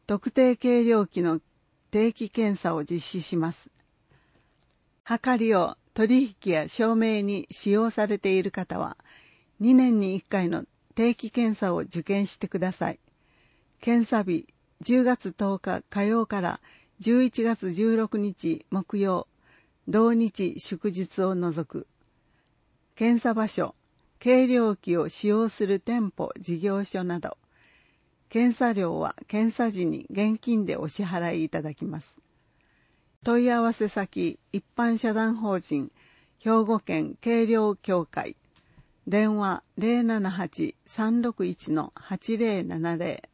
特定計量器の定期検査を実施します。はかりを取引や証明に使用されている方は、2年に1回の定期検査を受検してください。検査日10月10日火曜から11月16日木曜、同日祝日を除く。検査場所、計量器を使用する店舗、事業所など、検査料は検査時に現金でお支払いいただきます。問い合わせ先、一般社団法人兵庫県計量協会、電話 078-361-8070